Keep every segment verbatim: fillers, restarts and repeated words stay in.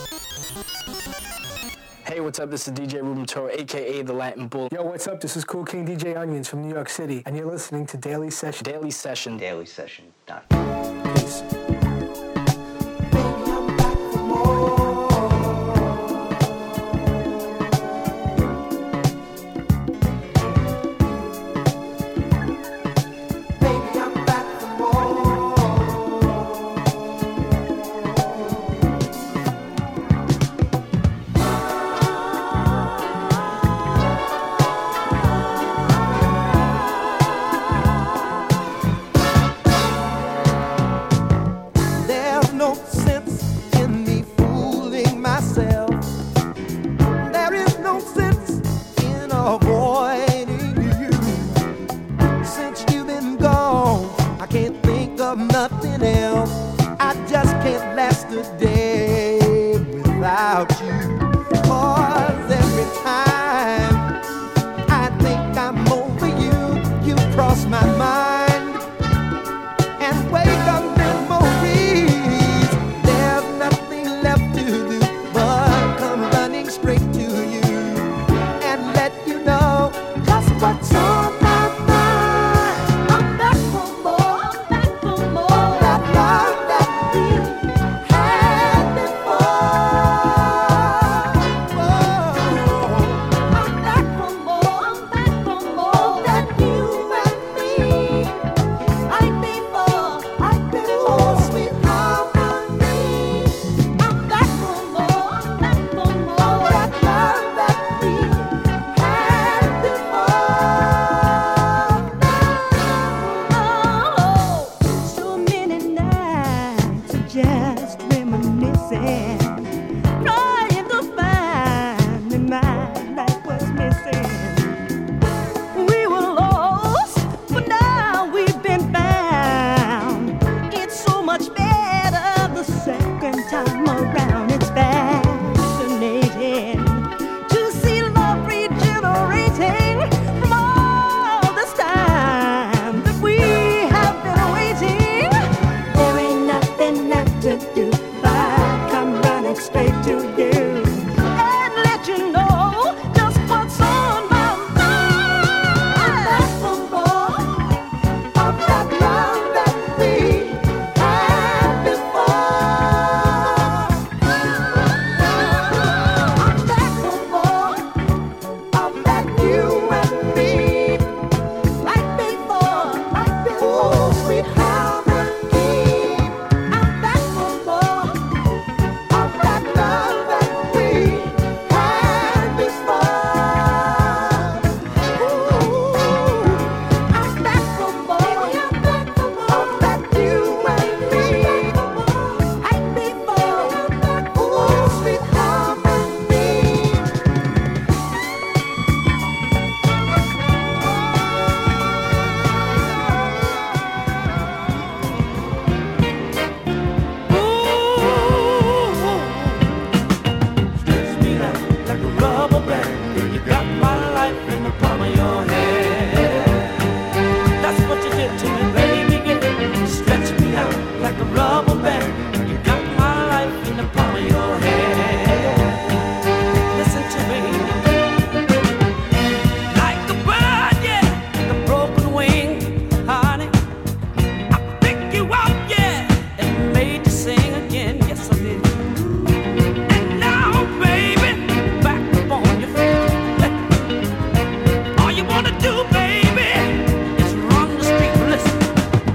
Hey, what's up? This is D J Ruben Toro, a k a. The Latin Bull. Yo, what's up? This is Cool King D J Onions from New York City, and you're listening to Daily Session. Daily Session. Daily Session. Dot com. Peace.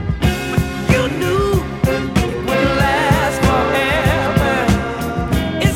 Is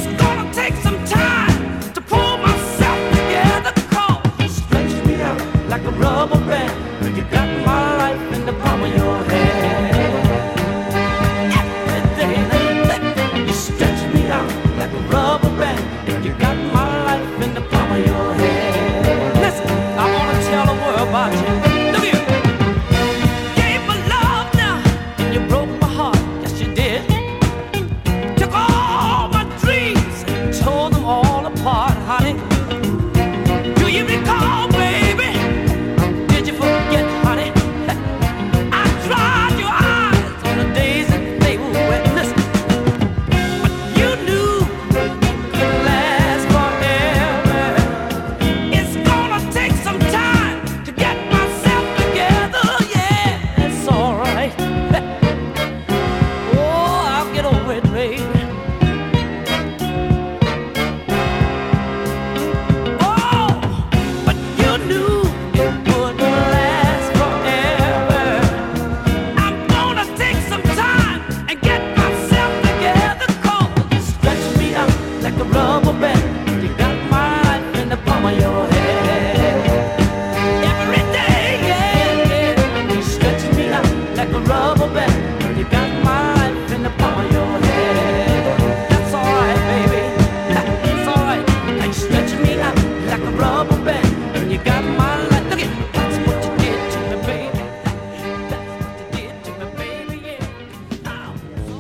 rubber band. You got my life in the palm of your hand. Every day, yeah, yeah, you stretching me out like a rubber band. You got my life in the palm of your hand. That's alright, baby. It's alright. Like stretching me out like a rubber band. You got my life. Look at that's what you did to me, baby. That's what you did to me, baby. Yeah. Oh, it's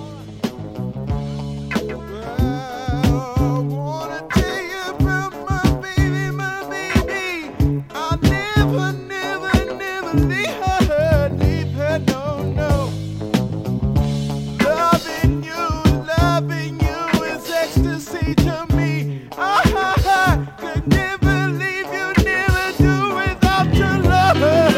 alright. I wanna tell you about my baby, my baby. I'll never, never, never leave her, leave her, no, no. Loving you, loving you is ecstasy to me. I could never leave you, never do without your love.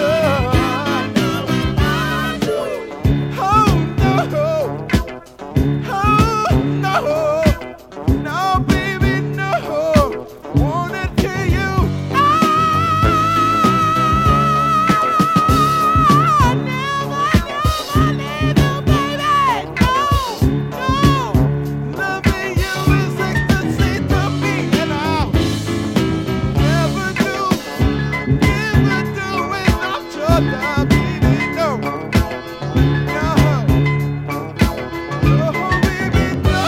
Oh no, oh no. No, baby, no. Wanna tell you, I never, never leave you, baby. No, no. Loving you is ecstasy to me, and I'll never do, never do without your love, baby. No, no. Oh, baby, no.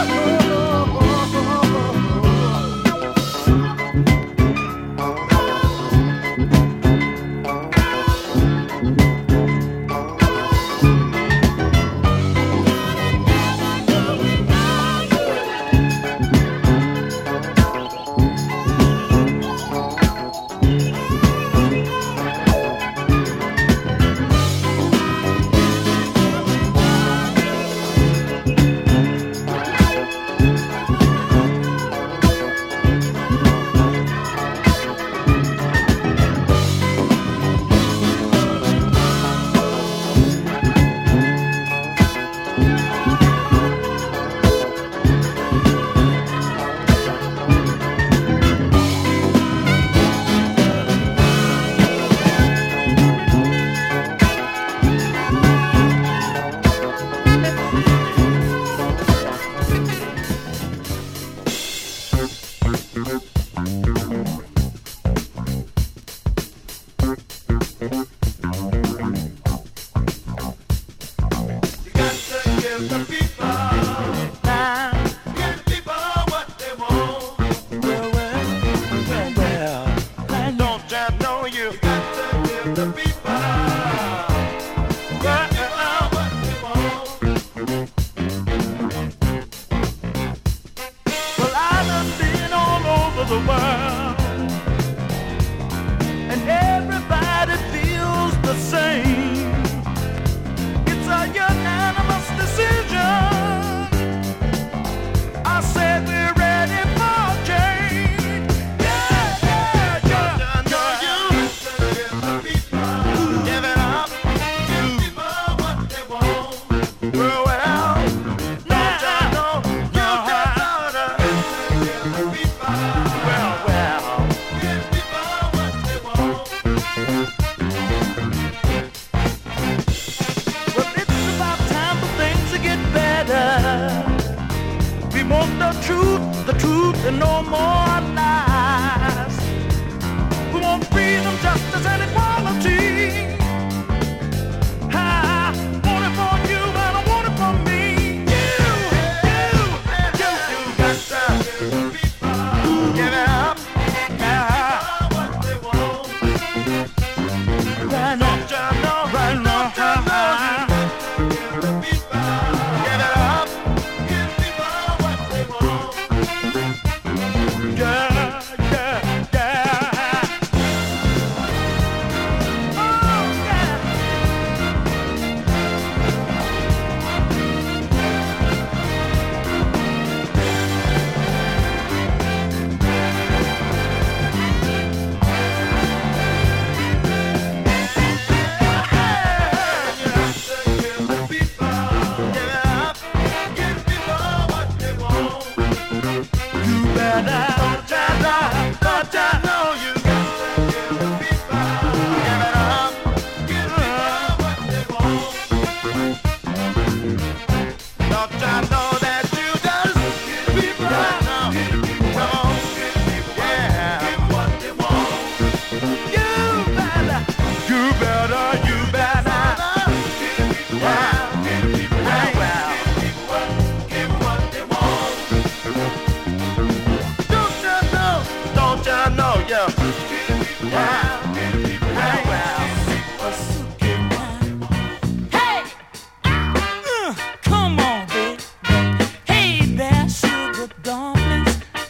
Don't I know that you just give me right now?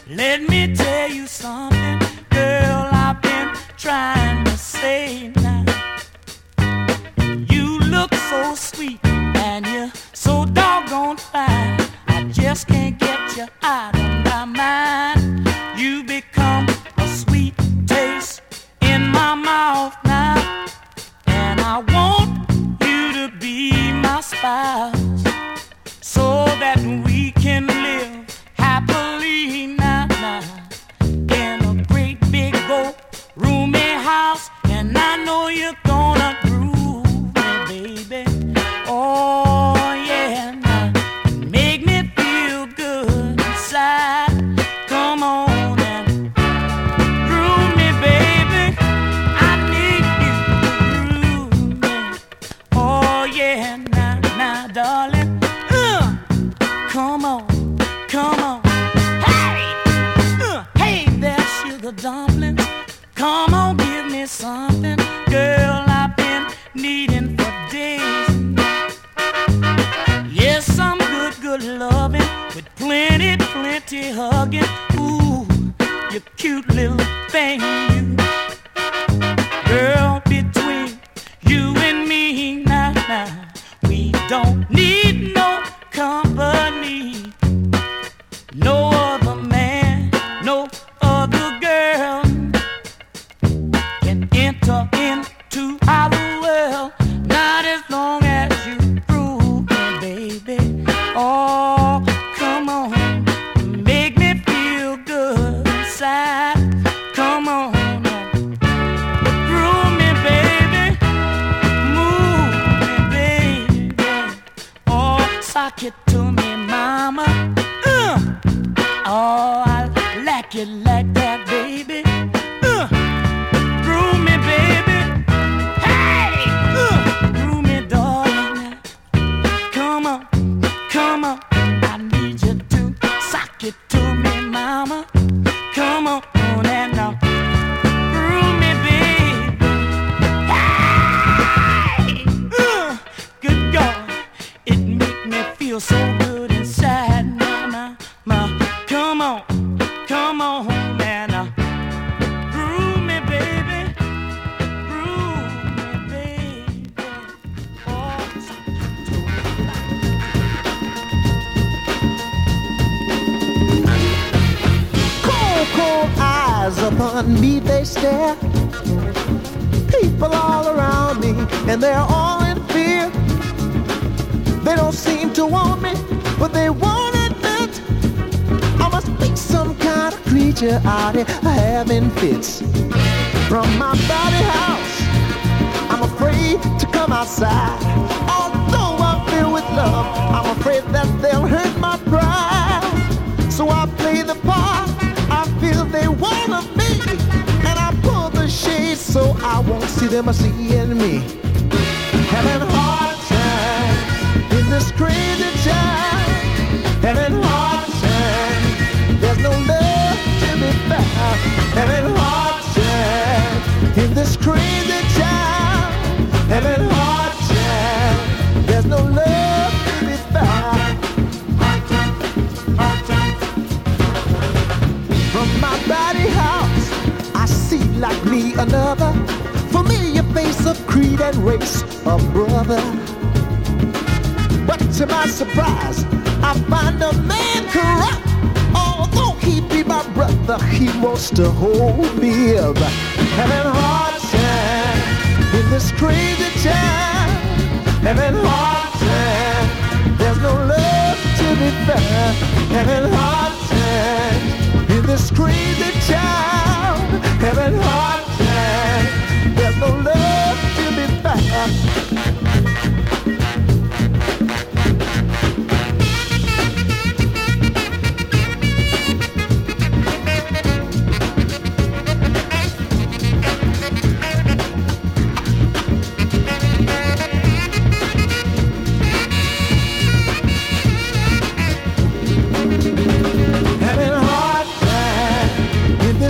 Let me tell you something, girl, I've been trying to say now. You look so sweet and you're so doggone fine. I just can't get you out of my mind. You become a sweet taste in my mouth now, and I want you to be my spouse so that we can live happily now, now in a great big old roomy house. And I know you're gonna groove me, baby. Oh yeah, now make me feel good inside. Come on and groove me, baby. I need you to groove me. Oh yeah, now, now, darling. Uh, come on, come on. Hey, uh, hey there, sugar dumplings. Come on, give me something, girl, I've been needing for days. Yes, some good, good loving with plenty, plenty hugging. Ooh, you cute little thing, you. Girl, between you and me, now, now, we don't need no company. No other man, no other girl can enter into our world, not as long as you prove me, baby. Oh, come on, make me feel good inside. Come on, groove me, baby, move me, baby. Oh, sock it to me, mama. Uh, oh, I like it like that, baby. Uh, groove me, baby. Hey, uh, groove me, darling. Come on, come on. I need you to sock it to me, mama. Come on, and now groove me, baby. Hey, uh, good God, it make me feel so good inside, mama. Ma, come on, come on, man. Uh, groove me, baby. Groove me, baby. Oh, Cold, cold eyes upon me they stare. People all around me, and they're all in fear. They don't seem to want me, but they won't admit I must be some kind of creature out here having fits. From my body house, I'm afraid to come outside. Although I'm filled with love, I'm afraid that they'll hurt my pride. So I play the part I feel they want of me, and I pull the shades so I won't see them seeing me. Having hard time in this crazy time. Having hard time, there's no love to be found. Having hard time in this crazy time. Having hard time, there's no love to be found. Hard time, hard time. From my body house, I see like me another familiar face of creed and race, a brother. But to my surprise, I find a man corrupt. Although he be my brother, he wants to hold me up. Having hard time in this crazy time. Having hard time, there's no love to be found. Having hard time in this crazy time. Having hard time, there's no love to be found.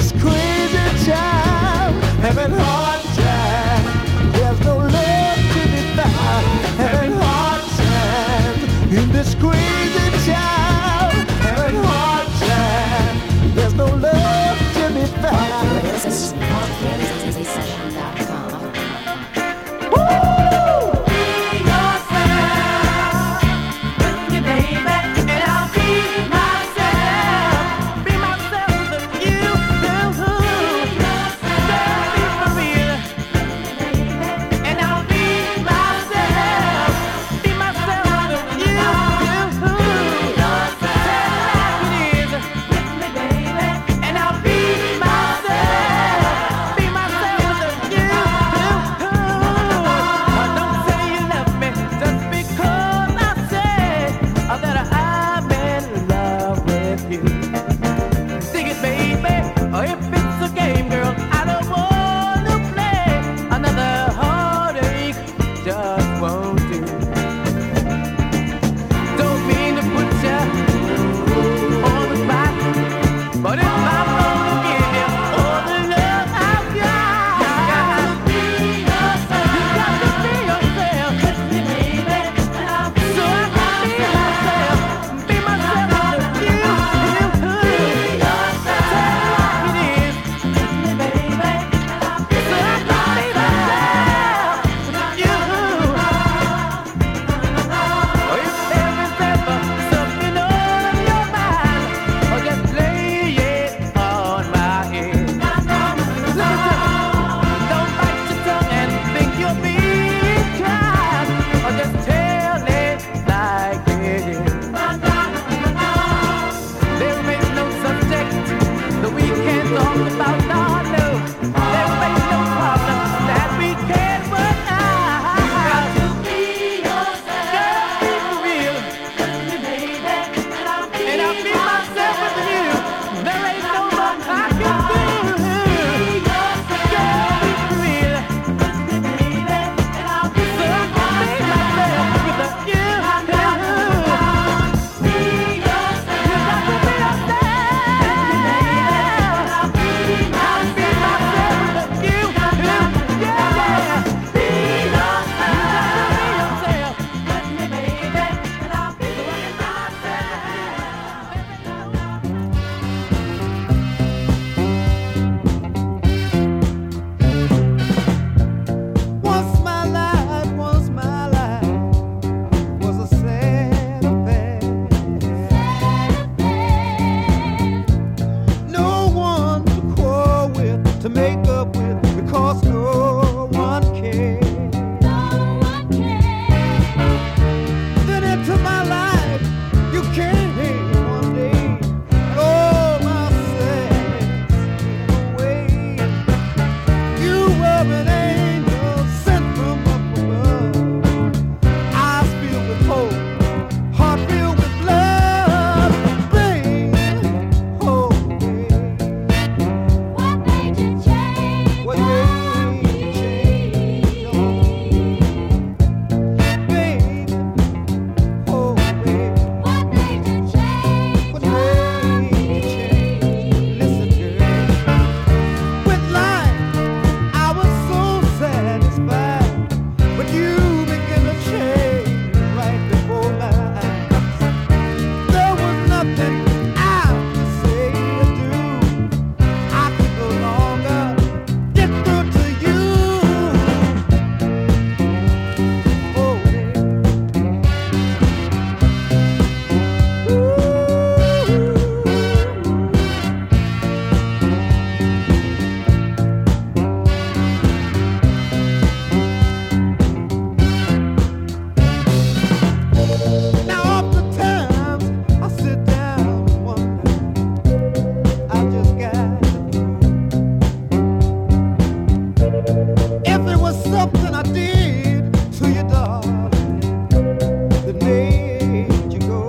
Having hard time, there's no love to to make up with because no one cares. No one cares. Then into my life you came one day, and all my sadness went away. You were an angel sent from up above, eyes filled with hope, heart filled with love, baby. Oh, baby. What made you change? What made you change? Oh, baby. Oh, baby. What made you change? What made you change? Listen, girl. With life, I was so satisfied, but you began to change right before my eyes. There was nothing I could say or do. I could no longer get through to you. Oh, now oftentimes I sit down and wonder, I just got if it was something I did to you, darling, that made you go.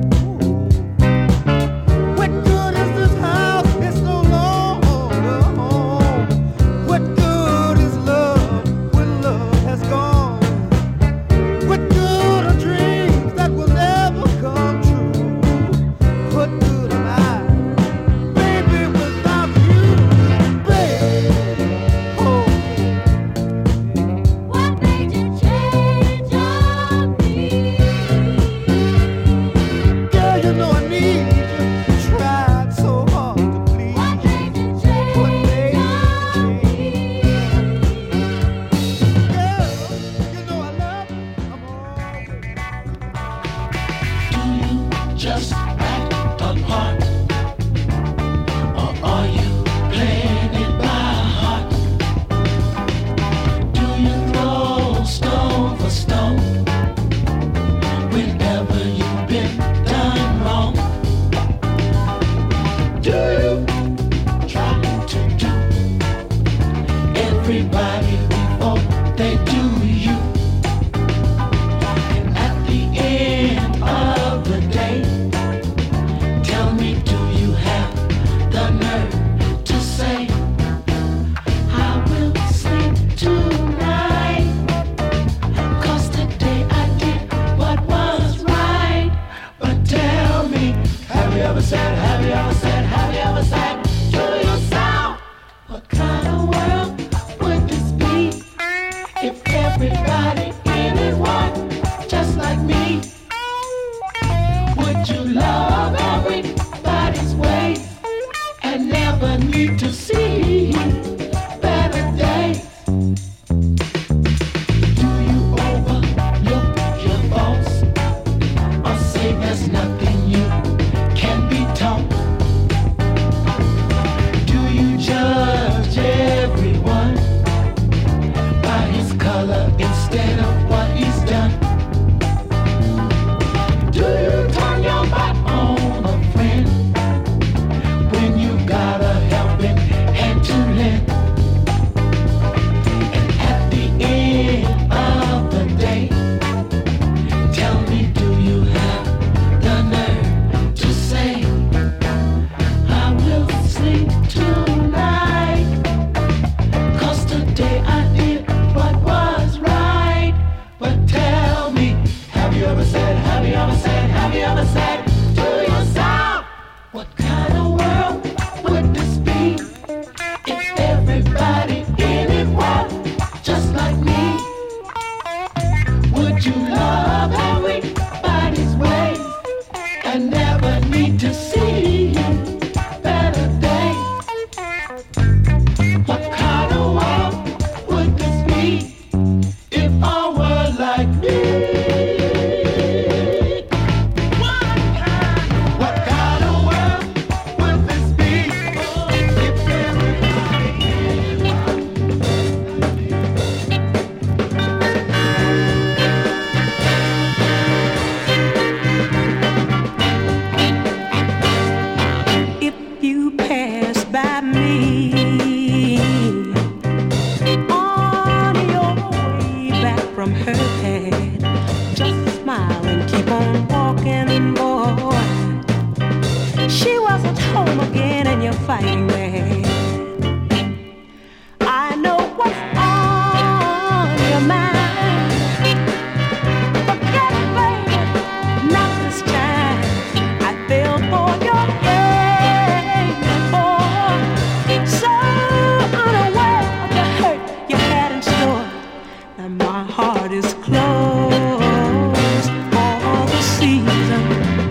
What good is this house? It's no longer home. What good is love when love has gone? What good are dreams that will never come true? What good am I, baby, without you, baby? Oh, What made you change on me? girl, you know I need you. Tried so hard to please What you. made you What change made on you change? me? Girl, you know I love you. I'm always. Do you just act a part? Or are you playing it by heart? Do you throw stone for stone whenever you've been done wrong? Do you try to do everybody before they do you? And at the end of the day, tell me, do you have the nerve to say, I will sleep tonight? 'Cause today I did what was right. But tell me, have you ever said, have you ever said, have you ever said to yourself, what kind of world would this be if everybody in it was just like me? Would you love everybody's ways and never need to see better days? Do you overlook your faults or say there's nothing you can be taught? Do you judge everyone by his color instead of what he's done? Do you turn your back on a friend when you got a helping hand to lend? And at the end of the day, tell me, do you have the nerve to say, I will sleep tonight? 'Cause today I did what was right. But tell me, have you ever said, have you ever said, have you ever said to yourself, what kind of world would this be if everybody in it was just like me? Would you love everybody's ways and never need to see better days? What kind of world would this be if all were like me? What kind, what kind of world would this be by me. On your way back from her head, just smile and keep on walking, boy. She wasn't home again and you're fighting mad. I know what's on your mind. Forget it, baby, not this time. I fell for your game, boy. So unaware of the hurt you had in store. Now my heart is closed for the season.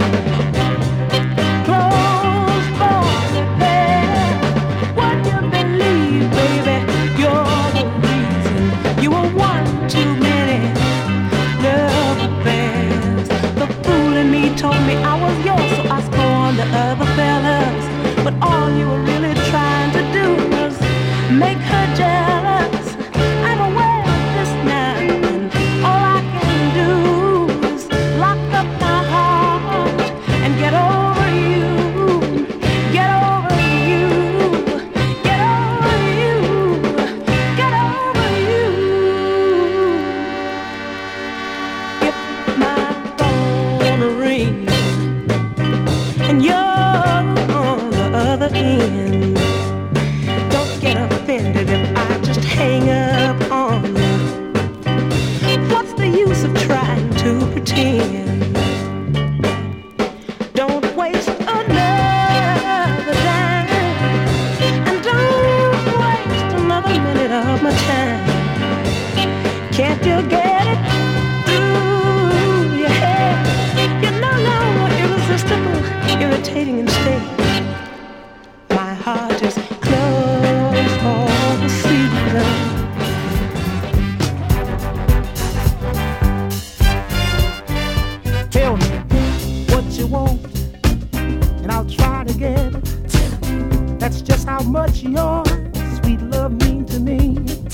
Closed for repair. Would you believe, baby, you're the reason. You were one too many love affairs. The fool in me told me I was yours, so I scorned the other fellas. But all you were really trying to do was make her jealous. I'm aware of this now, and all I can do is lock up my heart and get over you, get over you, get over you, get over you. If my phone rings and you're on the other end, don't get offended if I just hang up on you. What's the use of trying to pretend? Don't waste another dime, and don't waste another minute of my time. Can't you get it through your head? You're no longer irresistible, irritating instead. My heart is closed for the season. Tell me what you want, and I'll try to get it. That's just how much your sweet love means to me.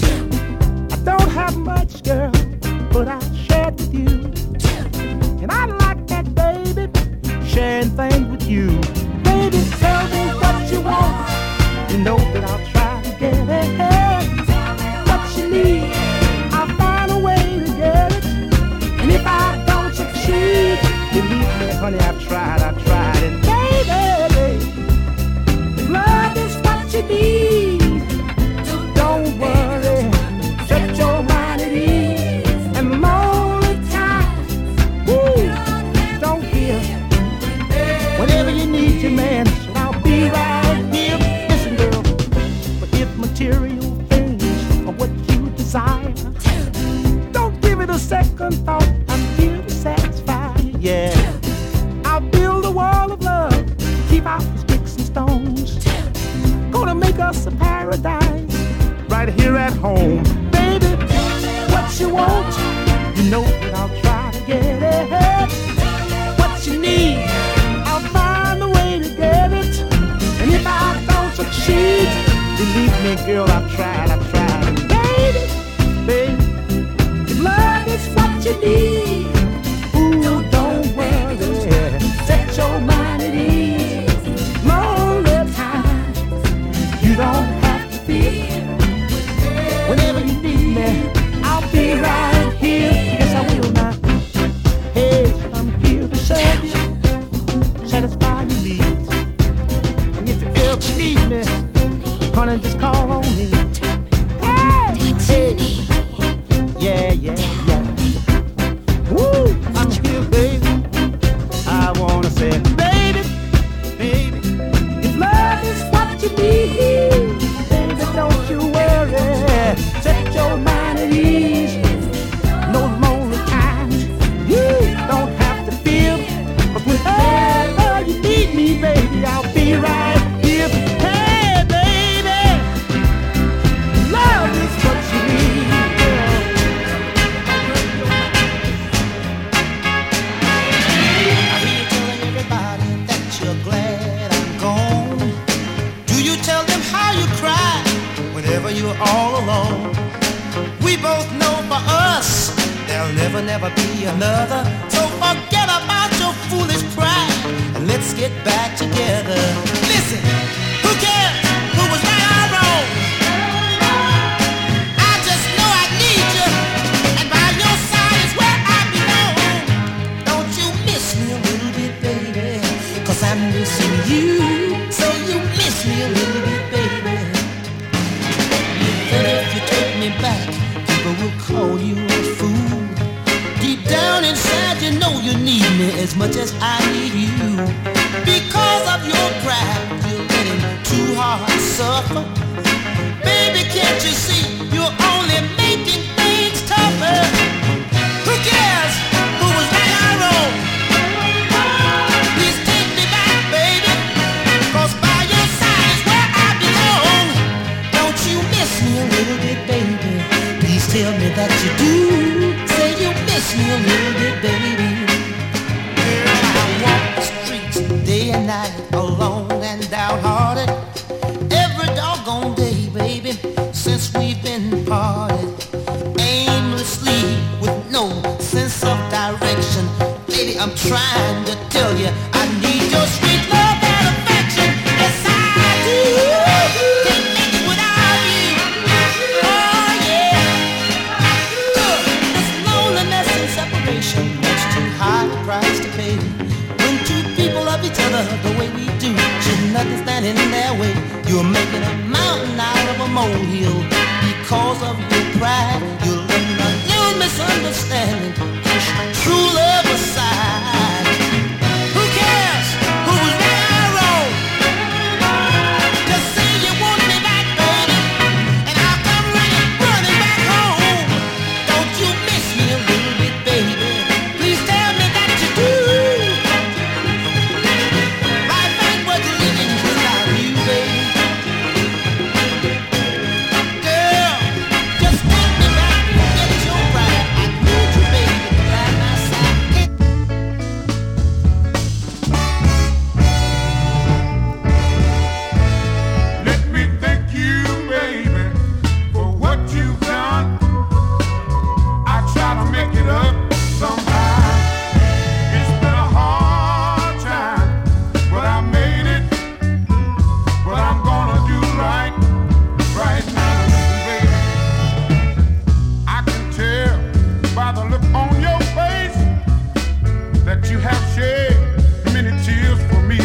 I don't have much, girl, but I'll share it with you. And I like that, baby, sharing things with you. Baby, tell me what you want. You know that I'll try to get it. What you need, I'll find a way to get it. And if I don't succeed, believe me, honey, I've tried, I've tried it. Baby, if love is what you need, don't worry, set your mind at ease. And lonely times, woo, don't fear. Whenever you need your man, I'll be right here. Listen, girl, but if material things are what you desire, don't give it a second thought. I'm here to satisfy you, yeah. I'll build a wall of love, keep out the sticks and stones. Gonna make us a paradise right here at home. Baby, what you want, you know that I'll try to get it. What you need, I'll find a way to get it. And if I don't succeed, believe me, girl, I've tried, I've tried. Baby, baby, if love is what you need, ooh, don't worry, set your mind at ease. Lonely times, you don't have to fear. Whenever you need me, I'll be right here. Yes, I will now. Hey, I'm here to serve you, satisfy your needs. And if you ever need me, honey, just call on me. Hey, hey, yeah, yeah, yeah. Woo, I'm here, baby. I wanna say, baby, baby, if love is what you need, baby, don't you worry. Set your mind at ease. No lonely times, you don't have to feel. But whenever you need me, baby, I'll be right here. Hey, baby, love is what you need, girl. I hear you telling everybody that you're glad I'm gone. Do you tell them how you cry whenever you're all alone? We both know for us there'll never, never be another. So forget about your foolish pride and let's get back together. Listen, who cares much as I need you. Because of your pride, you're letting two hearts suffer. Baby, can't you see you're only making things tougher? Who cares who was right or wrong? Please take me back, baby, 'cause by your side is where I belong. Don't you miss me a little bit, baby? Please tell me that you do. Say you miss me a little bit, baby. Girl, I walk the streets day and night, alone and downhearted. Every doggone day, baby, since we've been parted. Aimlessly, with no sense of direction. Baby, I'm trying to tell you, I need your sweet love and affection. Yes, I do. Can't make it without you. Oh, yeah. This loneliness and separation, much too high a price to pay. When two people love each other the way we do, should nothing stand in their way. You're making a mountain out of a molehill. Because of your pride, you're letting a new misunderstanding push true love aside. Who cares who was right or wrong? Just say you want me back, baby, and I'll come running, running back home. Don't you miss me a little bit, baby? Please tell me that you do. Life ain't worth living without you, baby. Girl, just take me back, forget your pride. I need you, baby, by my side. Let me thank you, baby, for what you've done. I try to make it up somehow. It's been a hard time, but I made it. But I'm gonna do right, right now, baby. I can tell by the look on your face that you have shed many tears for me.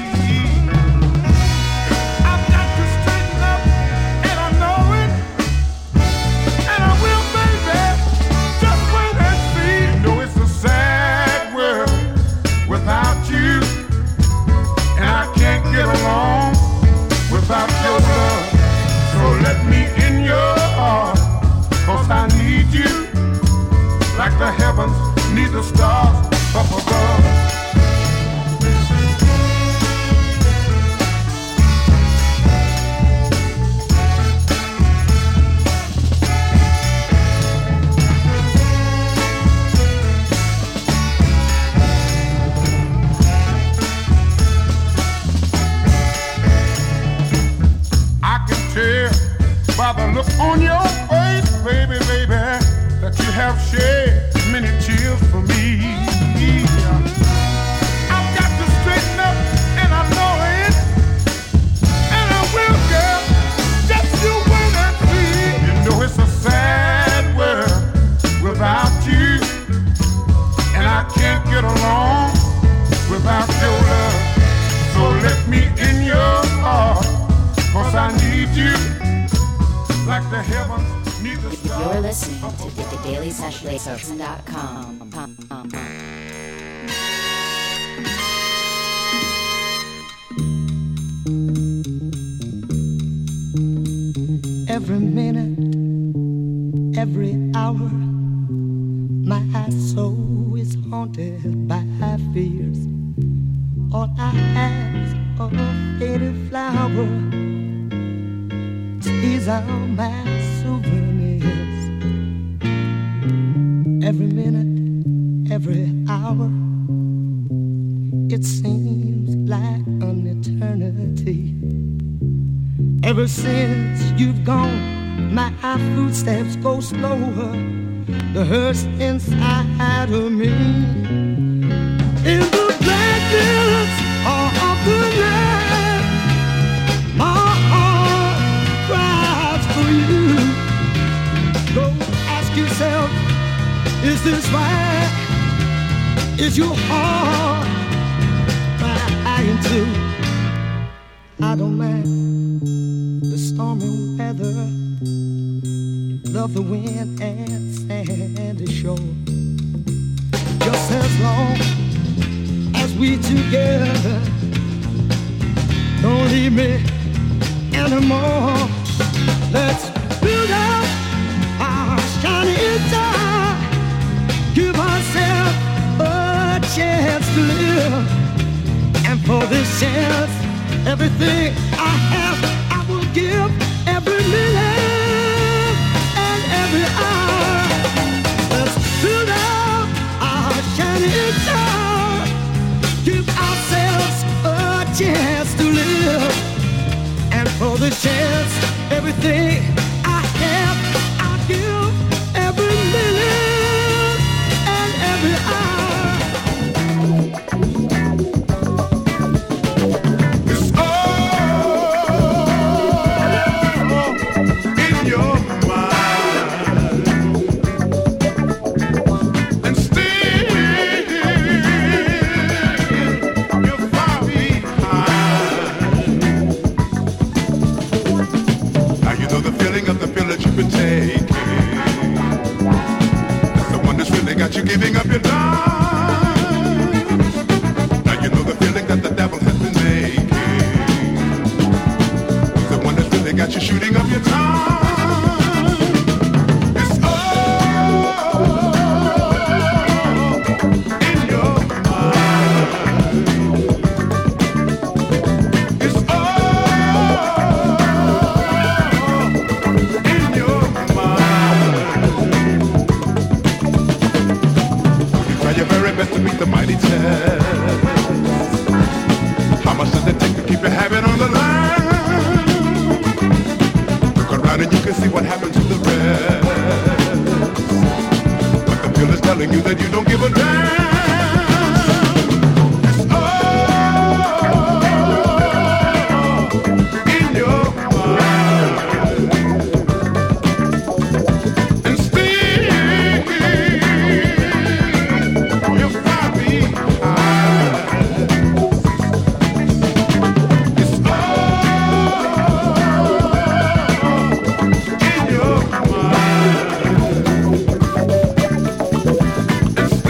I've got to straighten up, and I know it, and I will, baby. Just wait and see. You know it's a sad world without you, and I can't get along without your love. So let me in your heart, 'cause I need you like the heavens need the stars up above. I can tell by the look on your face, baby, baby, that you have shed many tears for me. I've got to straighten up, and I know it, and I will, girl. Just you wait and see. You know it's a sad world without you, and I can't get along without your love. So let me in your heart, 'cause I need you like the heavens need the stars. You're listening to the daily session dot com. Every minute, every hour, my soul is haunted by fears. All I ask of a faded flower, these are my souvenirs. Every minute, every hour, it seems like an eternity. Ever since you've gone, my footsteps go slower. The hurts inside of me, in the blackness of the night, my heart cries for you. Go ask yourself, is this right? Is your heart crying too? I don't mind the stormy weather, love the wind and sandy shore. Just as long sweet together. Don't leave me anymore. Let's build up our shining star. Give ourselves a chance to live. And for this chance, everything I have, I will give. Every minute and every hour. Let's build up our shining star. Give ourselves a chance to live. And for the chance, everything I have, I'll give. Every minute and every hour. It's all in your mind. And still you're far behind. Now you know the feeling of the pill that you've been taking. That's the one that's really got you giving up your life. Now you know the feeling that the devil has been making. He's the one that's really got you shooting up your time. It's all in your mind. It's all in your mind. You try your very best to meet the mighty test. How much does it take to keep your habit on the line? Look around and you can see what happened to the rest. But the pill is telling you that you don't give a damn. It's all in your mind. And still you're far behind. It's all in your mind. And still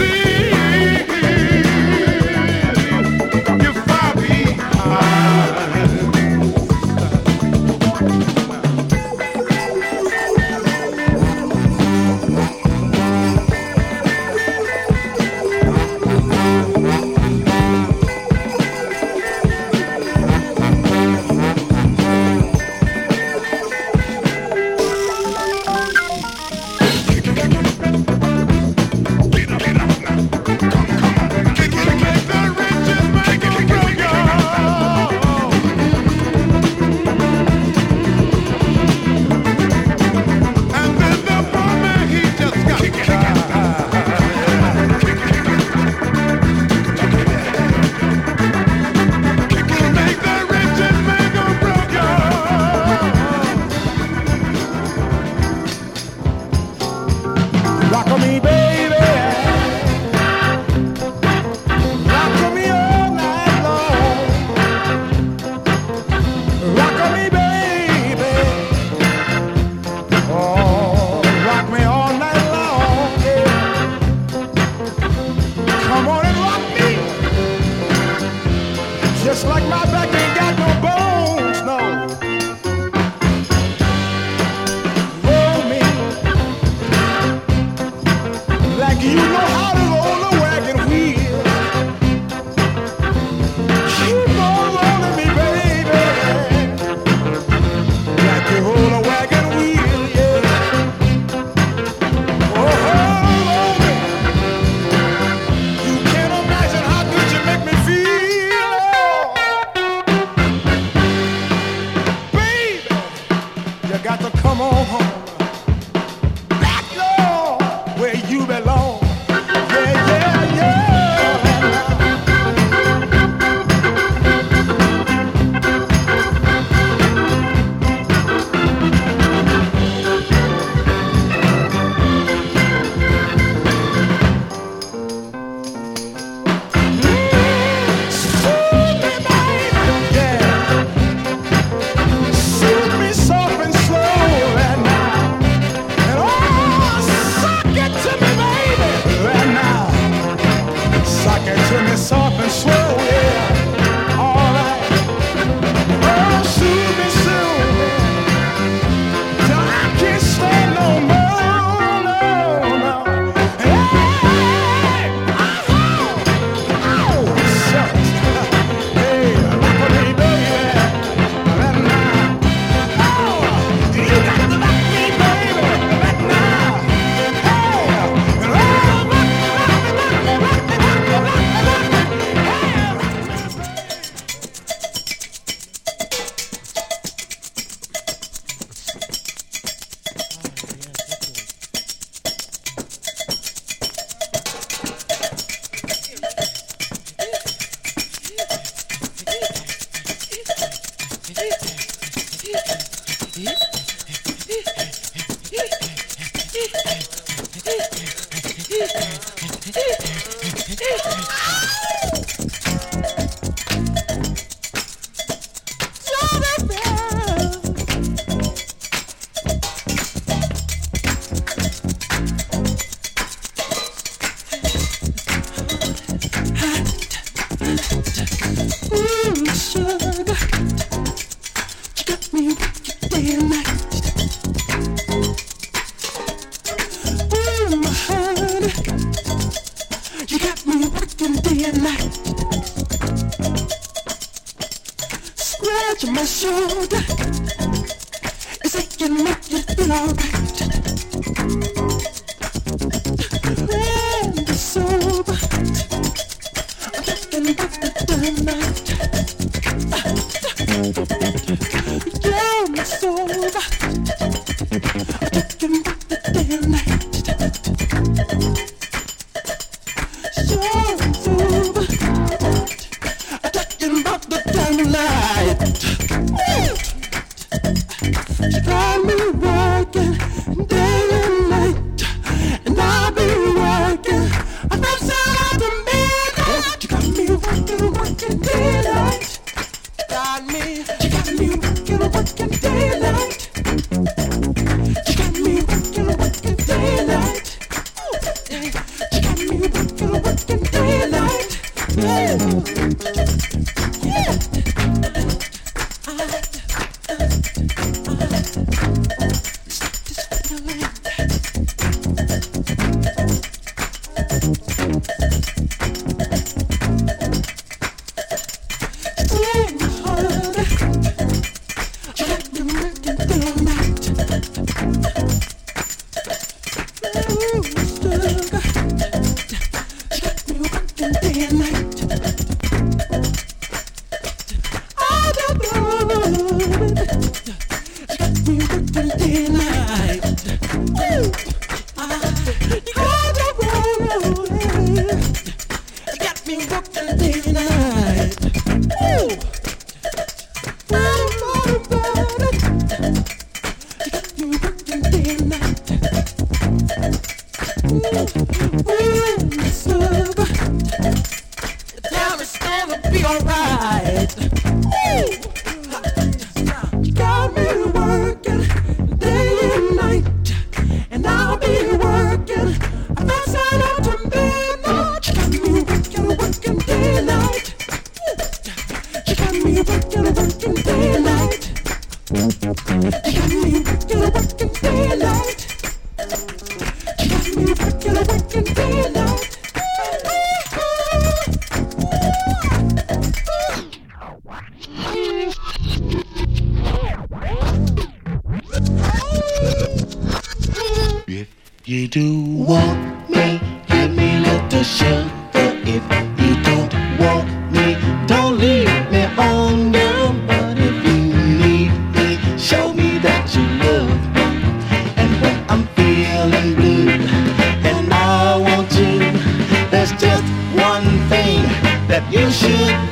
You do want me, give me little sugar. If you don't want me, don't leave me on down. But if you need me, show me that you love me. And when I'm feeling blue and I want you, there's just one thing that you should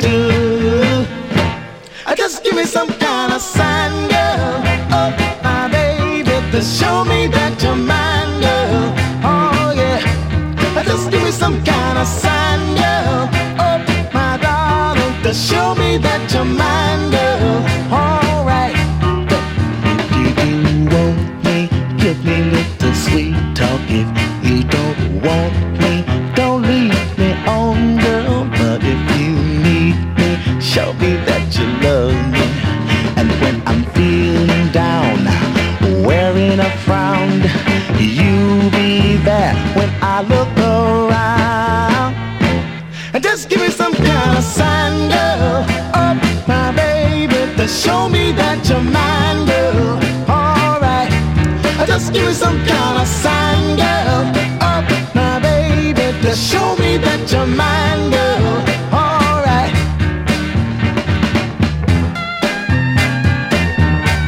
do. Just give me some kind of sign, girl. Oh, my baby, to show me that you're mine, girl. Oh, yeah. Just give me some kind of sign, girl. Oh, my darling, to show me that you're mine, girl. All right. If you do want me, give me little sweet talk. If you don't want me, don't leave me on, girl. But if you need me, show me that you love me. And when I'm feeling down, wearing a frown, you be there when I look around. And just give me some kind of sign, girl. Oh, my baby, to show me that you're mine, girl. All right. Just give me some kind of sign, girl. Oh, my baby, to show me that you're mine, girl. All right.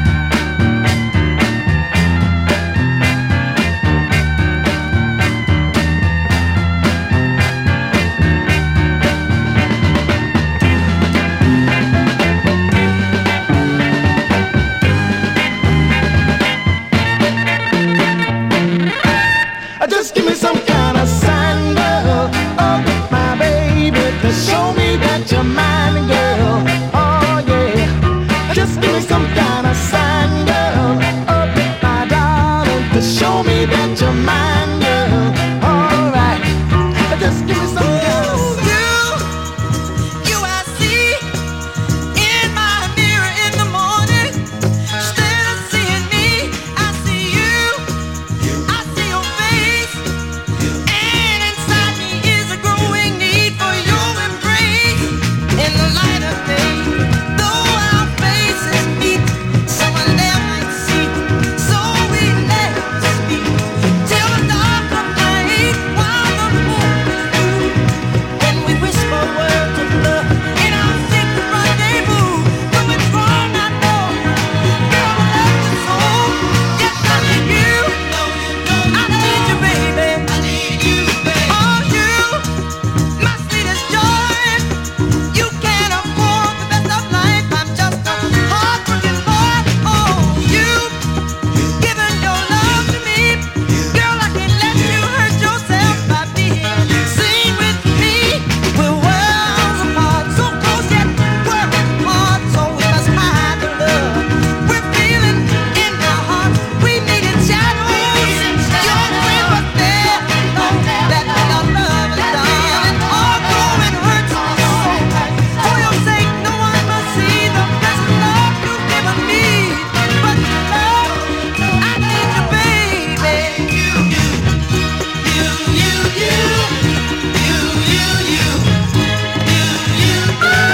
kind of sign, girl. Open my darling to show me that you're mine, girl. All right, just give me some kind of sign. You, you I see in my mirror in the morning. Instead of seeing me, I see you. I see your face, and inside me is a growing need for your embrace. In the light of day, though our faces meet, someone there might see. So we let it speak till the dark of night, while the moon is blue. When we whisper words of love in our secret rendezvous, though it's wrong, I know. Girl, I love you so. Yes, I need you. I need you, baby. I need you, baby. Oh, you, my sweetest joy. You can't afford the best of life. I'm just a heartbroken boy. Oh, you, giving your love to me. Girl, I can't let you hurt yourself by being seen with me. We're worlds apart, so close yet worlds apart. So we must hide the love we're feeling in our hearts. We needed shadows. Your friend was there. Know that our love is done. Although it hurts so, for your sake, no one must see the best love you've given me. But love, I need you, baby. You, you, you, you, you, you, you, you, you, you.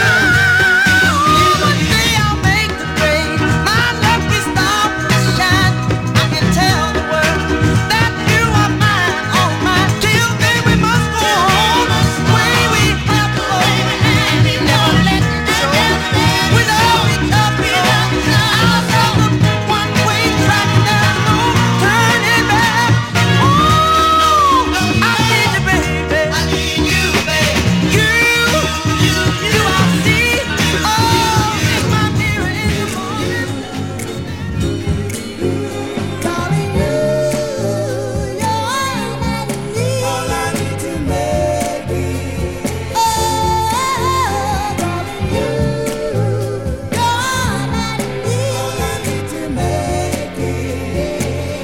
One day I'll make the grade. My lucky star will shine. I can tell the world that you are mine, oh mine. Till then we must go on way we have to go. Never let it show. Without each other, I'll tell the one-way track. There's no turning back. Oh, I need you, baby. I need you, baby. You, you, you, I see. Oh, it's my mirror in the morning. Darling, you, you're all I need. All I need to make it. Oh, darling, you, you're all I need. All I need to make it.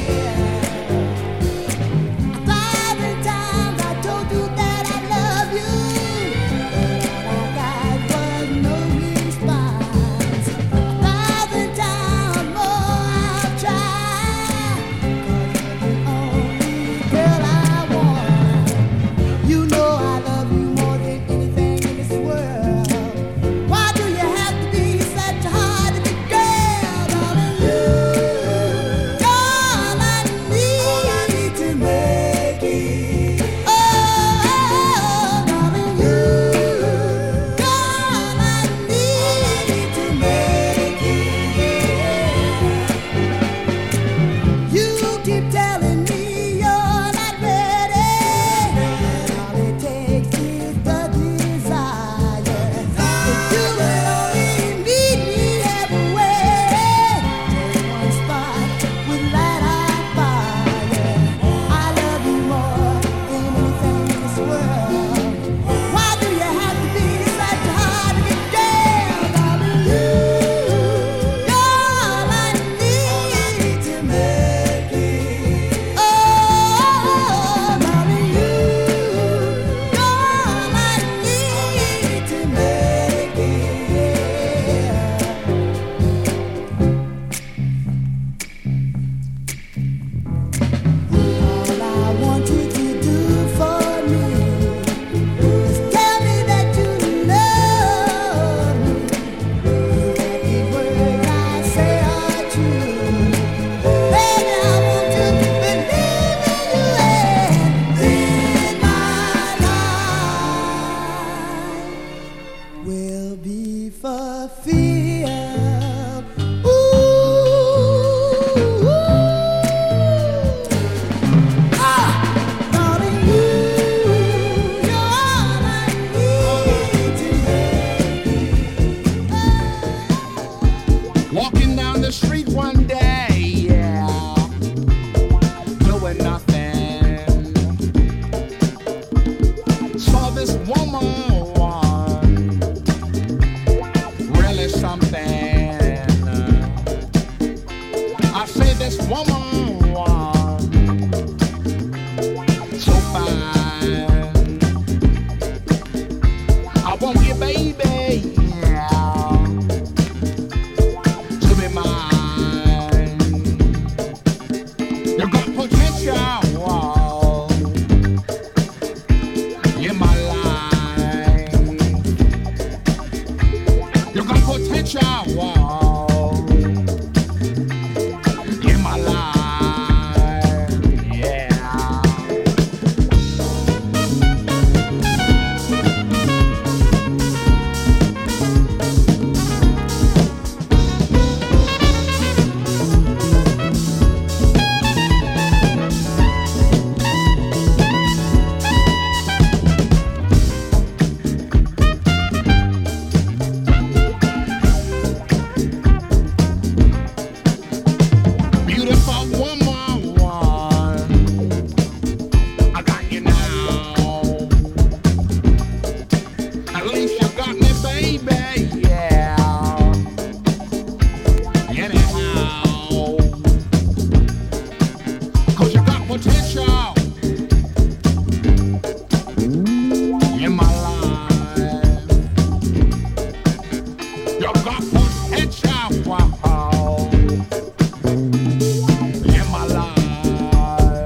A thousand times I told you that I love you, but all I got was no response. A thousand times more I'll try, 'cause you're the only girl I want. You know I love you more than anything in this world. Why do you have to be such a hard-to-get girl, darling? You, you're all I need. All I need to make it. Oh, darling, you, you're all I need to make it. You keep telling me you're not ready. All it takes is the desire. If you would only meet me halfway, one spark would light our fire. I love you more than anything in this world. Why do you have to be such a hard-to-get girl, darling? You, you're all I need to make it. Oh, darling, you, you're all I need to make it. All I want you to do for me is tell me that you love me. Every word I say are true. Baby, I want you to believe in you, and my life will be fulfilled. Ooh, ah, darling, you, you're all I need to make it. Walking down the street one day, yeah, doing nothing. Saw this woman, really something. this woman, so fine. I want you, baby, yeah, to be mine. You got potential in my life. You got potential in my life, yeah. Beautiful woman, I got you now. At least you got me, baby, yeah. Anyhow, 'cause you got potential in my life. You got potential, wow, in my life.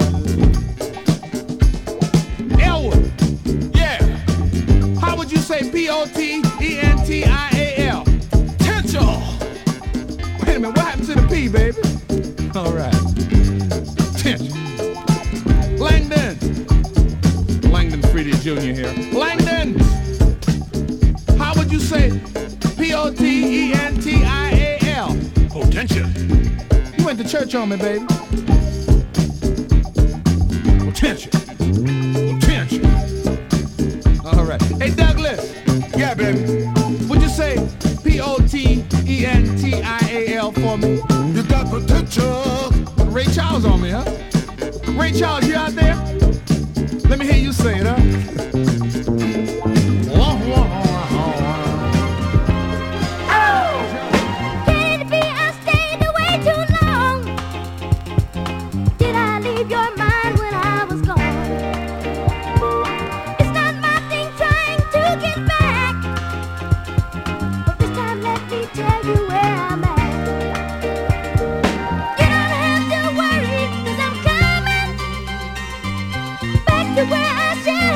Elwood, yeah. How would you say P O T E N T I A L? Potential. Wait a minute, what happened to the P, baby? All right. Potential. Langdon. Langdon Freedy Junior here. Langdon. How would you say P O T E N T I A L? Potential. You went to church on me, baby. Potential. Potential. All right. Hey, Douglas. Yeah, baby. Would you say P O T E N T I A L for me? You got potential. Ray Charles on me, huh? Ray Charles, you out there? Let me hear you say it, huh? Can it be I stayed away too long? Did I leave your mind when I was gone? It's not my thing trying to get back, but this time let me tell you where I'm at. You don't have to worry, 'cause I'm coming back to where I should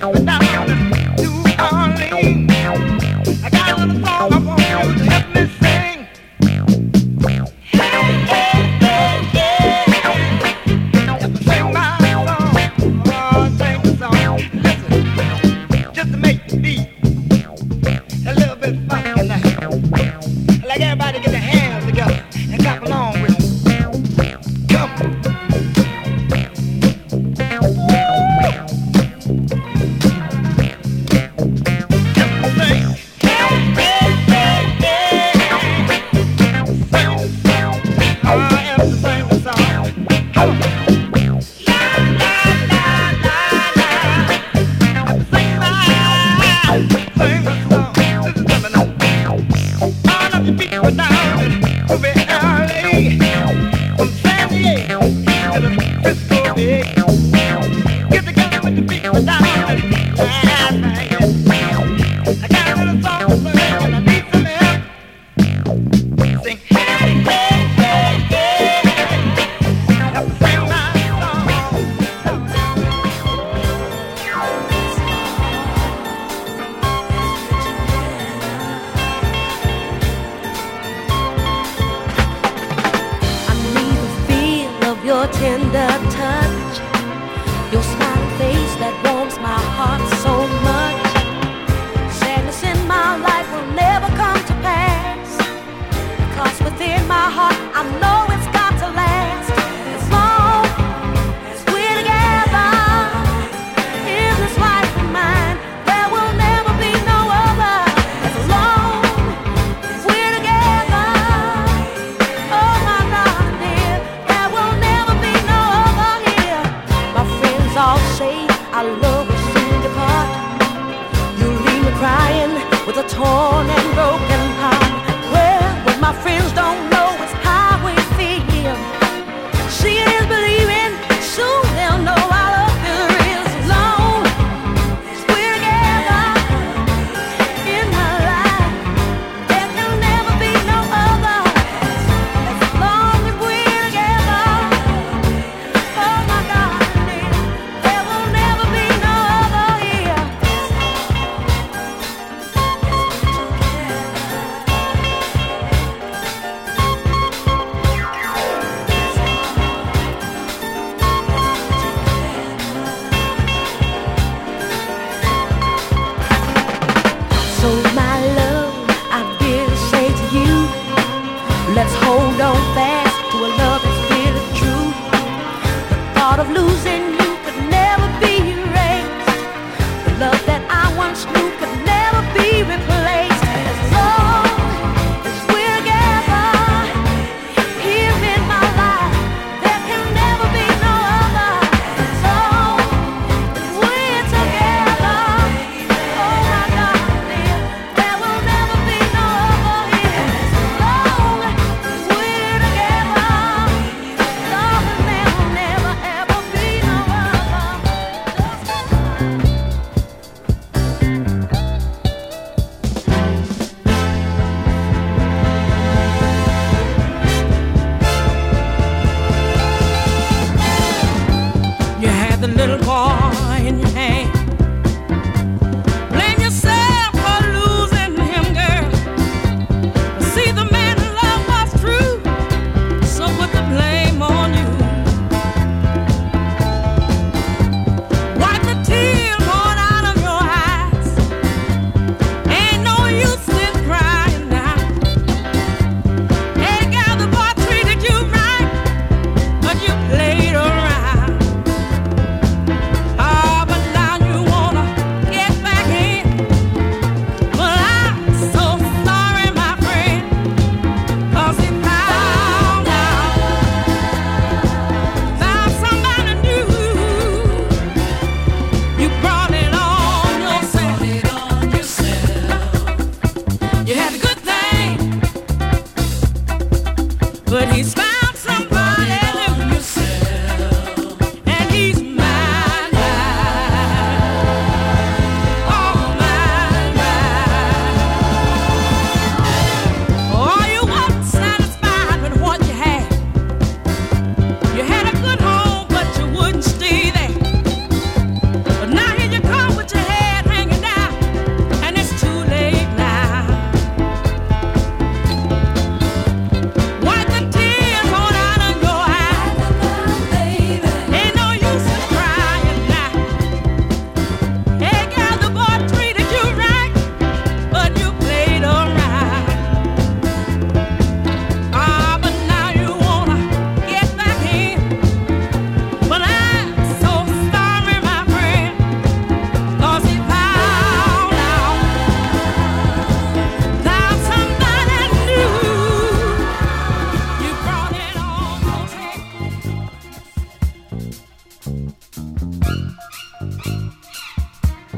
There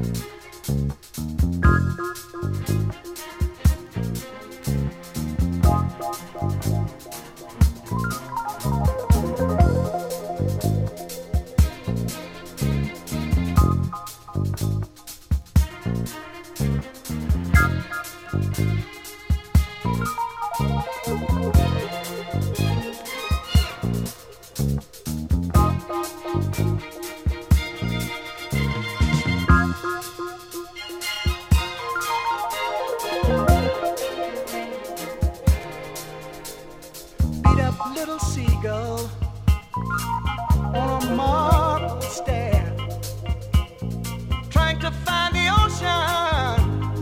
Beat up little seagull on a marble stair, trying to find the ocean,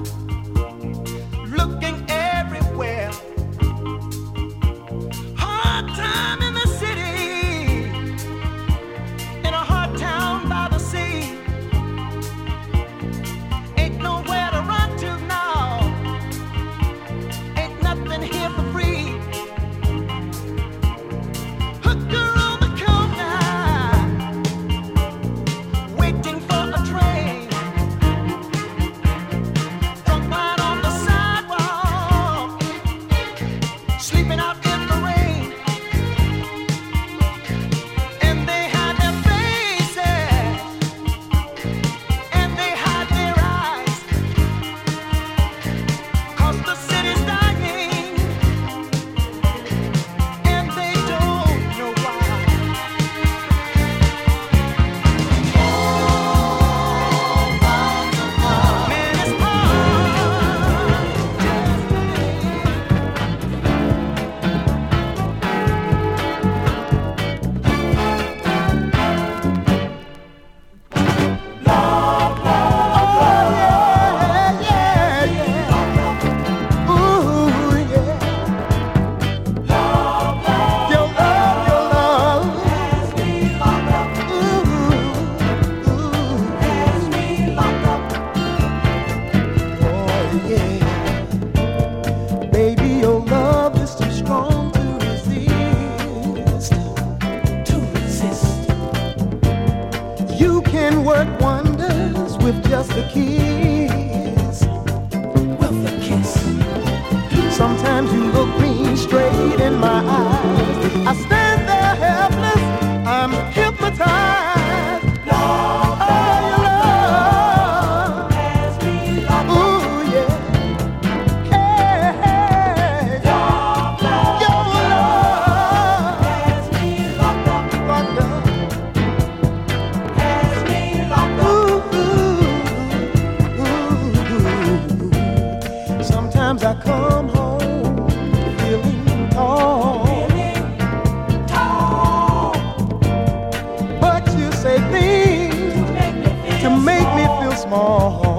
looking everywhere. Hard time in the city, in a hard town by the sea. Ain't nowhere to run to now, ain't nothing here for free. Hooker on the corner, waiting for a train. Drunk right on the sidewalk, sleeping out in the rain. And they hide their faces, and they hide their eyes, 'cause the city's dying, and they don't know why. Man, it's Baby, your love is too strong to resist. To resist. You can work wonders with just a kiss. With a kiss. Sometimes you look me straight in my eyes. I stand there helpless. I'm hypnotized. Love, oh, your love has me locked up. Ooh, yeah. Hey, your love has me locked up. Locked up. Has me locked up. Ooh, ooh, ooh. Sometimes I come home feeling tall. Feeling tall. But you say things to make me feel small.